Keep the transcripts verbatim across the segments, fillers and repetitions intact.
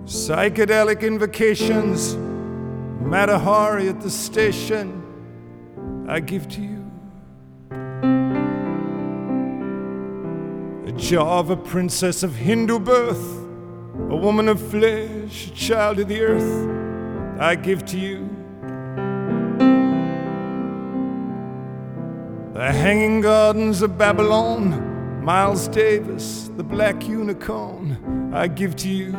Psychedelic invocations, Matahari at the station, I give to you. A Java princess of Hindu birth, a woman of flesh, a child of the earth, I give to you. The Hanging Gardens of Babylon, Miles Davis, the Black Unicorn, I give to you.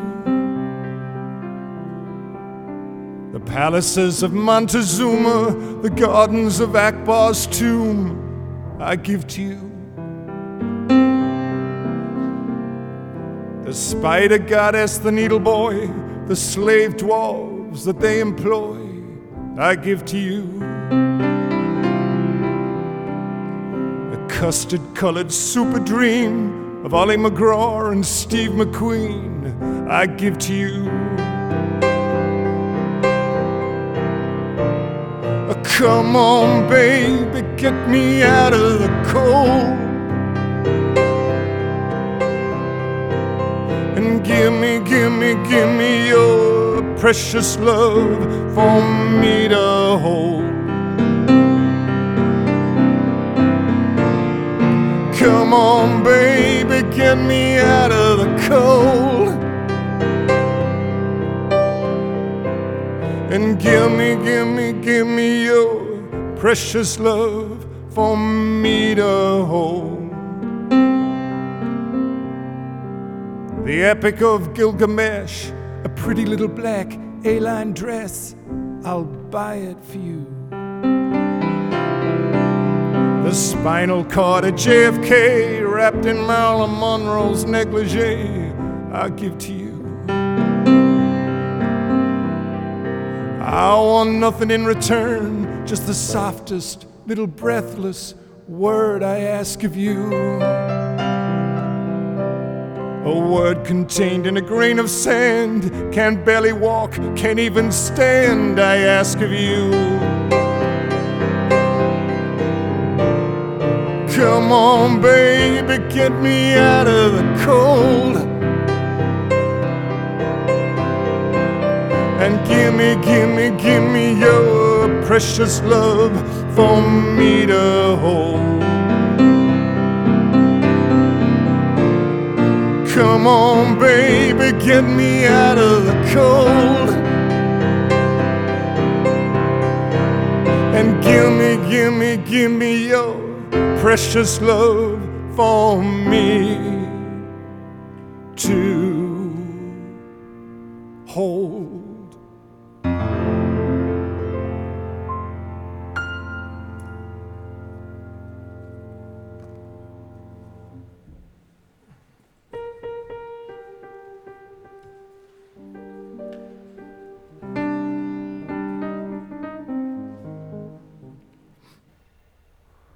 The palaces of Montezuma, the gardens of Akbar's tomb, I give to you. The spider goddess, the needle boy, the slave dwarves that they employ, I give to you. The custard-colored super dream of Ollie McGraw and Steve McQueen, I give to you. Come on, baby, get me out of the cold, and give me, give me, give me your precious love for me to hold. Come on, baby, get me out of the cold, and give me, give me, give me your precious love for me to hold. The Epic of Gilgamesh, a pretty little black A-line dress, I'll buy it for you. The spinal cord of J F K wrapped in Marilyn Monroe's negligee, I'll give to you. I want nothing in return, just the softest little breathless word I ask of you. A word contained in a grain of sand, can't barely walk, can't even stand, I ask of you. Come on, baby, get me out of the cold, and give me, give me, give me your precious love for me to hold. Come on, baby, get me out of the cold, and give me, give me, give me your precious love for me to hold.